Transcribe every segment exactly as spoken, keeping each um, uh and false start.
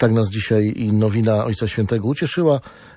Tak nas dzisiaj i nowina Ojca Świętego ucieszyła.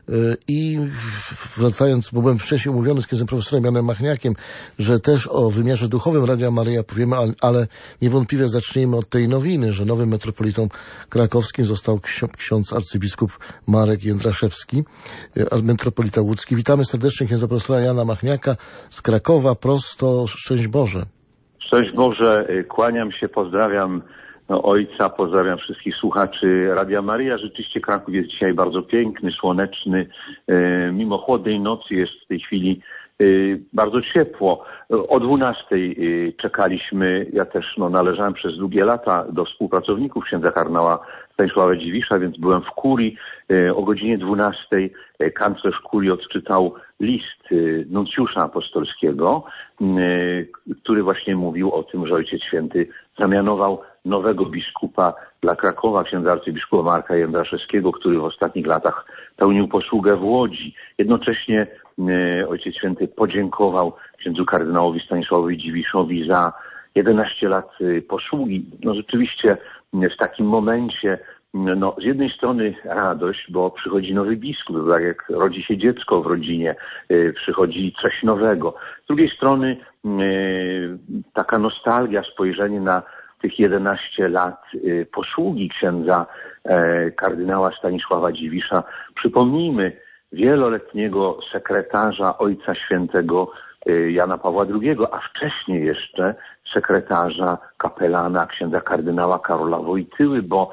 I wracając, bo byłem wcześniej umówiony z księdzem profesorem Janem Machniakiem, że też o wymiarze duchowym Radia Maryja powiemy, ale niewątpliwie zacznijmy od tej nowiny, że nowym metropolitą krakowskim został ksiądz arcybiskup Marek Jędraszewski, metropolita łódzki. Witamy serdecznie księdza profesora Jana Machniaka z Krakowa, prosto. Szczęść Boże. Szczęść Boże, kłaniam się, pozdrawiam no, ojca, pozdrawiam wszystkich słuchaczy Radia Maryja. Rzeczywiście Kraków jest dzisiaj bardzo piękny, słoneczny. E, mimo chłodnej nocy jest w tej chwili e, bardzo ciepło. O dwunastej e, czekaliśmy, ja też no, należałem przez długie lata do współpracowników księdza kardynała Stanisława Dziwisza, więc byłem w kurii. E, o godzinie dwunastej e, kanclerz kurii odczytał list e, nuncjusza apostolskiego, e, który właśnie mówił o tym, że Ojciec Święty zamianował nowego biskupa dla Krakowa, księdza arcybiskupa Marka Jędraszewskiego, który w ostatnich latach pełnił posługę w Łodzi. Jednocześnie e, Ojciec Święty podziękował księdzu kardynałowi Stanisławowi Dziwiszowi za jedenaście lat e, posługi. No rzeczywiście e, w takim momencie no, z jednej strony radość, bo przychodzi nowy biskup, tak jak rodzi się dziecko w rodzinie, e, przychodzi coś nowego. Z drugiej strony e, taka nostalgia, spojrzenie na tych jedenaście lat y, posługi księdza e, kardynała Stanisława Dziwisza. Przypomnijmy wieloletniego sekretarza Ojca Świętego y, Jana Pawła drugiego, a wcześniej jeszcze sekretarza, kapelana księdza kardynała Karola Wojtyły, bo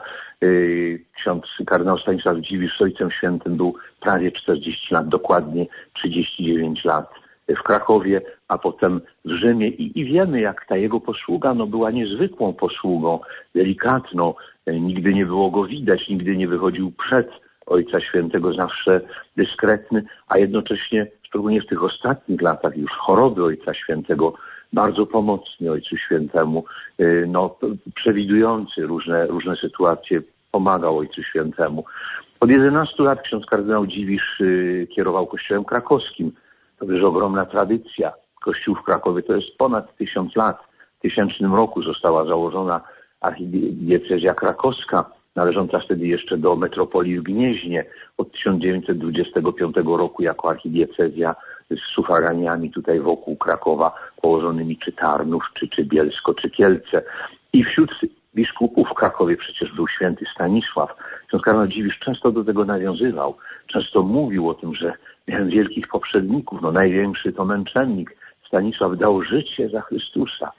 y, ksiądz kardynał Stanisław Dziwisz z Ojcem Świętym był prawie czterdzieści lat, dokładnie trzydzieści dziewięć lat w Krakowie, a potem w Rzymie i, i wiemy, jak ta jego posługa no, była niezwykłą posługą, delikatną, nigdy nie było go widać, nigdy nie wychodził przed Ojca Świętego, zawsze dyskretny, a jednocześnie, szczególnie w tych ostatnich latach już choroby Ojca Świętego, bardzo pomocny Ojcu Świętemu, no, przewidujący różne, różne sytuacje, pomagał Ojcu Świętemu. Od jedenastu lat ksiądz kardynał Dziwisz kierował Kościołem krakowskim. To jest ogromna tradycja. Kościół w Krakowie to jest ponad tysiąc lat. W tysięcznym roku została założona archidiecezja krakowska, należąca wtedy jeszcze do metropolii w Gnieźnie. Od tysiąc dziewięćset dwudziestego piątego roku jako archidiecezja z sufraganiami tutaj wokół Krakowa położonymi czy Tarnów, czy, czy Bielsko, czy Kielce. I wśród biskupów w Krakowie przecież był święty Stanisław. Ksiądz kardynał Dziwisz często do tego nawiązywał. Często mówił o tym, że miałem wielkich poprzedników. No największy to męczennik. Stanisław dał życie za Chrystusa.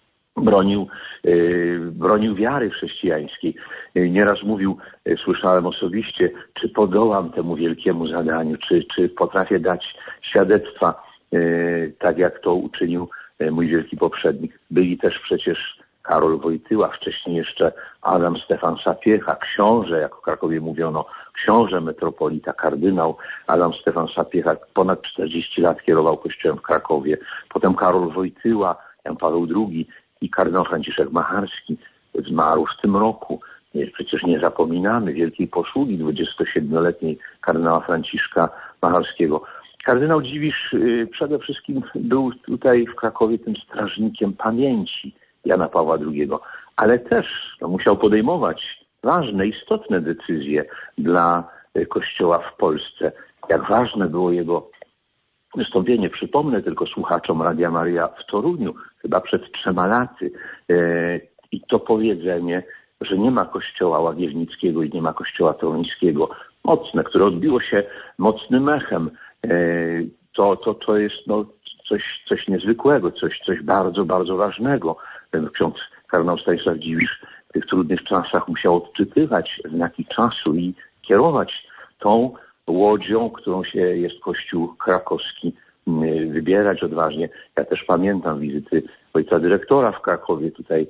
Bronił, yy, bronił wiary chrześcijańskiej. Yy, nieraz mówił, yy, słyszałem osobiście, czy podołam temu wielkiemu zadaniu, czy, czy potrafię dać świadectwa, yy, tak jak to uczynił yy, mój wielki poprzednik. Byli też przecież Karol Wojtyła, wcześniej jeszcze Adam Stefan Sapiecha, książę, jak w Krakowie mówiono, książę metropolita, kardynał Adam Stefan Sapiecha, ponad czterdzieści lat kierował Kościołem w Krakowie. Potem Karol Wojtyła, Jan Paweł drugi i kardynał Franciszek Macharski zmarł w tym roku. Przecież nie zapominamy wielkiej posługi dwudziestosiedmioletniej kardynała Franciszka Macharskiego. Kardynał Dziwisz przede wszystkim był tutaj w Krakowie tym strażnikiem pamięci Jana Pawła drugiego, ale też no, musiał podejmować ważne, istotne decyzje dla Kościoła w Polsce. Jak ważne było jego wystąpienie, przypomnę tylko słuchaczom Radia Maryja w Toruniu, chyba przed trzema laty. E, I to powiedzenie, że nie ma Kościoła Łagiewnickiego i nie ma Kościoła Toruńskiego, mocne, które odbiło się mocnym echem. E, to, to, to jest no, coś, coś niezwykłego, coś, coś bardzo, bardzo ważnego. Ksiądz kardynał Stanisław Dziwisz w tych trudnych czasach musiał odczytywać znaki czasu i kierować tą łodzią, którą się jest Kościół krakowski, wybierać odważnie. Ja też pamiętam wizyty ojca dyrektora w Krakowie, tutaj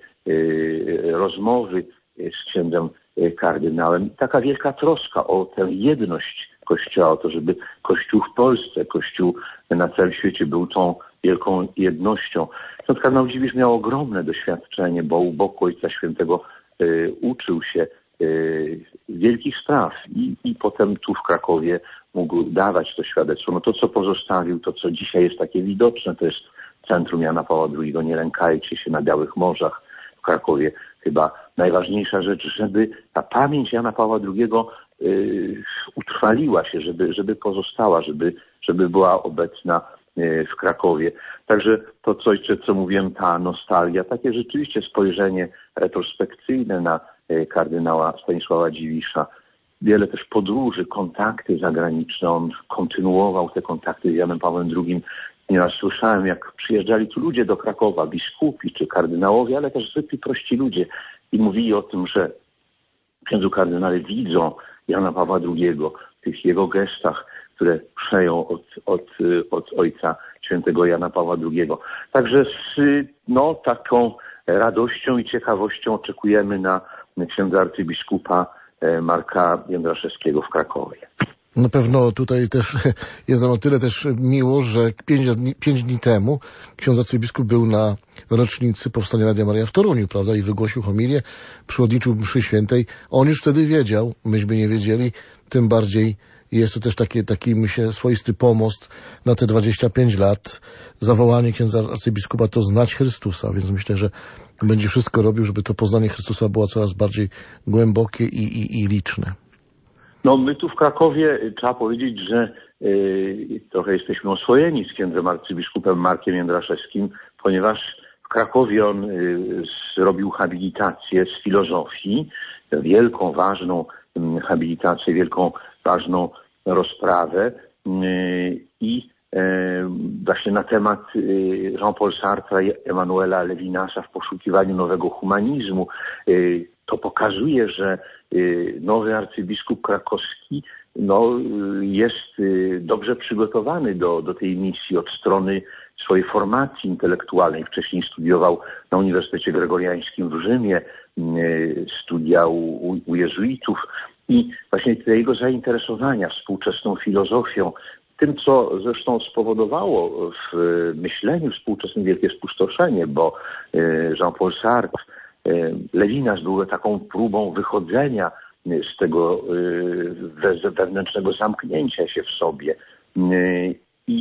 yy, rozmowy z księdzem kardynałem. Taka wielka troska o tę jedność Kościoła, o to, żeby Kościół w Polsce, Kościół na całym świecie był tą wielką jednością. Ksiądz kardynał Dziwisz miał ogromne doświadczenie, bo u boku Ojca Świętego y, uczył się y, wielkich spraw i, i potem tu w Krakowie mógł dawać to świadectwo. No to, co pozostawił, to, co dzisiaj jest takie widoczne, to jest centrum Jana Pawła drugiego. Nie lękajcie się na Białych Morzach w Krakowie. Chyba najważniejsza rzecz, żeby ta pamięć Jana Pawła drugiego y, utrwaliła się, żeby, żeby pozostała, żeby, żeby była obecna y, w Krakowie. Także to coś, co mówiłem, ta nostalgia, takie rzeczywiście spojrzenie retrospekcyjne na y, kardynała Stanisława Dziwisza. Wiele też podróży, kontakty zagraniczne. On kontynuował te kontakty z Janem Pawłem drugim. Nieraz słyszałem, jak przyjeżdżali tu ludzie do Krakowa, biskupi czy kardynałowie, ale też zwykli prości ludzie i mówili o tym, że księdzu kardynale widzą Jana Pawła drugiego w tych jego gestach, które przejął od, od, od ojca świętego Jana Pawła drugiego. Także z no, taką radością i ciekawością oczekujemy na księdza arcybiskupa Marka Jędraszewskiego w Krakowie. Na pewno tutaj też jest nam o tyle też miło, że pięć dni, pięć dni temu ksiądz arcybiskup był na rocznicy powstania Radia Maryja w Toruniu, prawda, i wygłosił homilię, przewodniczył mszy świętej. On już wtedy wiedział, myśmy nie wiedzieli, tym bardziej jest to też taki, taki myślę, swoisty pomost na te dwadzieścia pięć lat. Zawołanie księdza arcybiskupa to znać Chrystusa, więc myślę, że będzie wszystko robił, żeby to poznanie Chrystusa było coraz bardziej głębokie i, i, i liczne. No my tu w Krakowie trzeba powiedzieć, że y, trochę jesteśmy oswojeni z księdzem arcybiskupem Markiem Jędraszewskim, ponieważ w Krakowie on y, zrobił habilitację z filozofii, wielką, ważną y, habilitację, wielką, ważną rozprawę y, i y, właśnie na temat y, Jean-Paul Sartre i Emanuela Levinasa w poszukiwaniu nowego humanizmu. Y, to pokazuje, że nowy arcybiskup krakowski no, jest dobrze przygotowany do, do tej misji od strony swojej formacji intelektualnej. Wcześniej studiował na Uniwersytecie Gregoriańskim w Rzymie, studia u, u jezuitów i właśnie te jego zainteresowania współczesną filozofią, tym, co zresztą spowodowało w myśleniu współczesnym wielkie spustoszenie, bo Jean-Paul Sartre, Lewinas był taką próbą wychodzenia z tego wewnętrznego zamknięcia się w sobie. I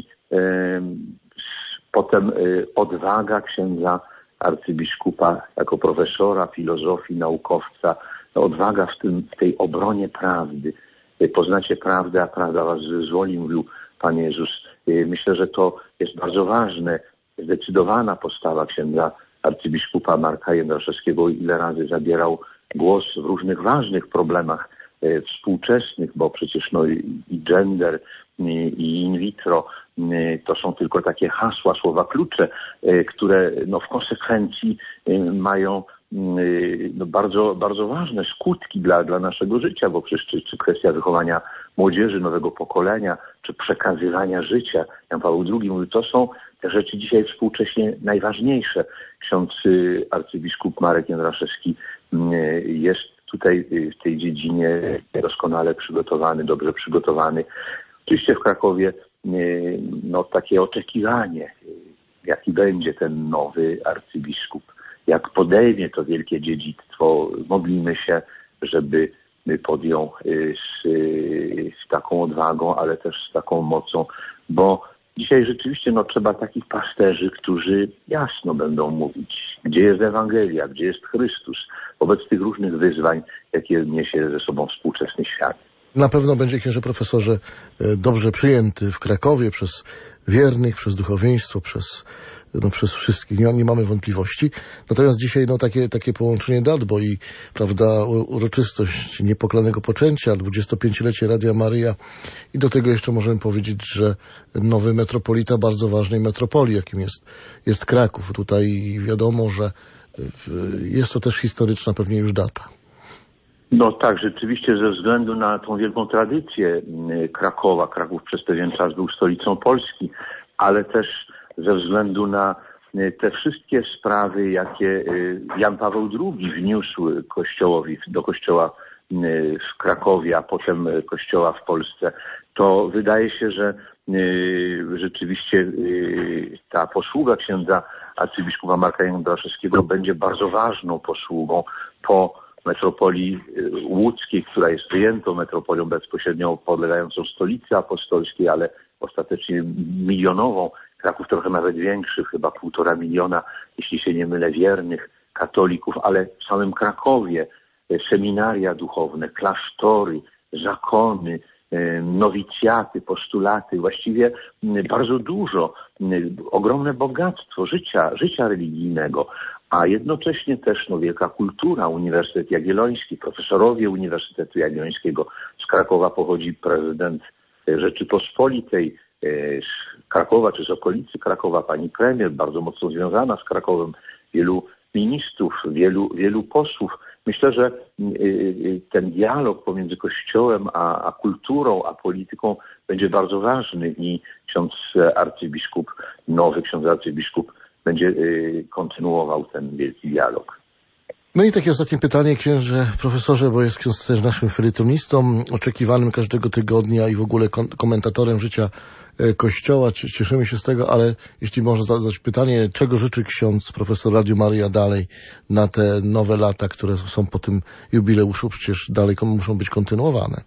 potem odwaga księdza arcybiskupa jako profesora filozofii, naukowca, odwaga w, tym, w tej obronie prawdy. Poznacie prawdę, a prawda was wyzwoli, mówił Pan Jezus. Myślę, że to jest bardzo ważne, zdecydowana postawa księdza arcybiskupa Marka Jędraszewskiego, ile razy zabierał głos w różnych ważnych problemach e, współczesnych, bo przecież no, i, i gender, i, i in vitro e, to są tylko takie hasła, słowa klucze, e, które no, w konsekwencji e, mają e, no, bardzo, bardzo ważne skutki dla, dla naszego życia, bo przecież czy, czy kwestia wychowania młodzieży, nowego pokolenia, czy przekazywania życia. Jan Paweł drugi mówił, to są te rzeczy dzisiaj współcześnie najważniejsze. Ksiądz arcybiskup Marek Jędraszewski jest tutaj w tej dziedzinie doskonale przygotowany, dobrze przygotowany. Oczywiście w Krakowie no, takie oczekiwanie, jaki będzie ten nowy arcybiskup, jak podejmie to wielkie dziedzictwo. Modlimy się, żeby podjął z, z taką odwagą, ale też z taką mocą, bo dzisiaj rzeczywiście no, trzeba takich pasterzy, którzy jasno będą mówić, gdzie jest Ewangelia, gdzie jest Chrystus, wobec tych różnych wyzwań, jakie niesie ze sobą współczesny świat. Na pewno będzie, księże profesorze, dobrze przyjęty w Krakowie przez wiernych, przez duchowieństwo, przez, no, przez wszystkich. Nie, nie mamy wątpliwości. Natomiast dzisiaj no, takie, takie połączenie dat, bo i prawda, uroczystość niepokalanego poczęcia, dwudziestopięciolecie Radia Maryja i do tego jeszcze możemy powiedzieć, że nowy metropolita bardzo ważnej metropolii, jakim jest, jest Kraków. Tutaj wiadomo, że jest to też historyczna pewnie już data. No tak, rzeczywiście ze względu na tą wielką tradycję Krakowa, Kraków przez pewien czas był stolicą Polski, ale też ze względu na te wszystkie sprawy, jakie Jan Paweł drugi wniósł kościołowi, do kościoła w Krakowie, a potem kościoła w Polsce, to wydaje się, że rzeczywiście ta posługa księdza arcybiskupa Marka Jędraszewskiego będzie bardzo ważną posługą po metropolii łódzkiej, która jest wyjętą metropolią bezpośrednio podlegającą stolicy apostolskiej, ale ostatecznie milionową. Kraków trochę nawet większy, chyba półtora miliona, jeśli się nie mylę, wiernych katolików, ale w samym Krakowie seminaria duchowne, klasztory, zakony, nowicjaty, postulaty, właściwie bardzo dużo, ogromne bogactwo życia, życia religijnego, a jednocześnie też no, wielka kultura. Uniwersytet Jagielloński, profesorowie Uniwersytetu Jagiellońskiego. Z Krakowa pochodzi prezydent Rzeczypospolitej, z Krakowa czy z okolicy Krakowa pani premier, bardzo mocno związana z Krakowem, wielu ministrów, wielu, wielu posłów. Myślę, że ten dialog pomiędzy Kościołem a, a kulturą, a polityką będzie bardzo ważny i ksiądz arcybiskup, nowy ksiądz arcybiskup będzie kontynuował ten wielki dialog. No i takie ostatnie pytanie, księże profesorze, bo jest ksiądz też naszym felietonistą, oczekiwanym każdego tygodnia i w ogóle komentatorem życia Kościoła. Cieszymy się z tego, ale jeśli można zadać pytanie, czego życzy ksiądz profesor Radiu Maryja dalej na te nowe lata, które są po tym jubileuszu, przecież dalej muszą być kontynuowane.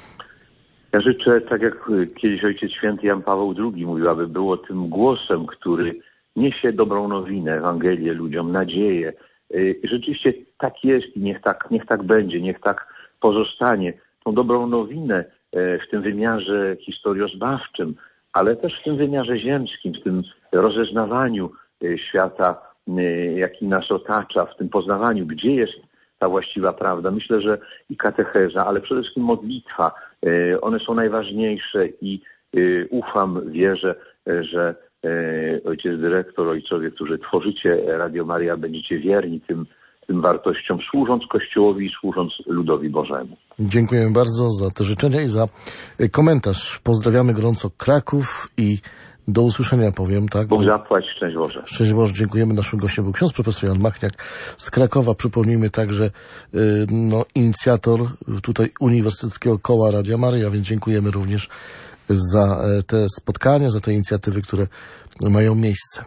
Ja życzę, tak jak kiedyś Ojciec Święty Jan Paweł drugi mówił, aby było tym głosem, który niesie dobrą nowinę, Ewangelię ludziom, nadzieję. Rzeczywiście tak jest i niech tak, niech tak będzie, niech tak pozostanie. Tą dobrą nowinę w tym wymiarze historiozbawczym, ale też w tym wymiarze ziemskim, w tym rozeznawaniu świata, jaki nas otacza, w tym poznawaniu, gdzie jest ta właściwa prawda. Myślę, że i katecheza, ale przede wszystkim modlitwa, one są najważniejsze i ufam, wierzę, że ojciec dyrektor, ojcowie, którzy tworzycie Radio Maryja, będziecie wierni tym, tym wartościom, służąc Kościołowi i służąc ludowi Bożemu. Dziękujemy bardzo za te życzenia i za komentarz. Pozdrawiamy gorąco Kraków i do usłyszenia, powiem, tak? Bóg zapłać, szczęść Boże. Szczęść Boże, dziękujemy. Naszym gościem był ksiądz profesor Jan Machniak z Krakowa. Przypomnijmy także no, inicjator tutaj Uniwersyteckiego Koła Radia Maryja, więc dziękujemy również za te spotkania, za te inicjatywy, które mają miejsce.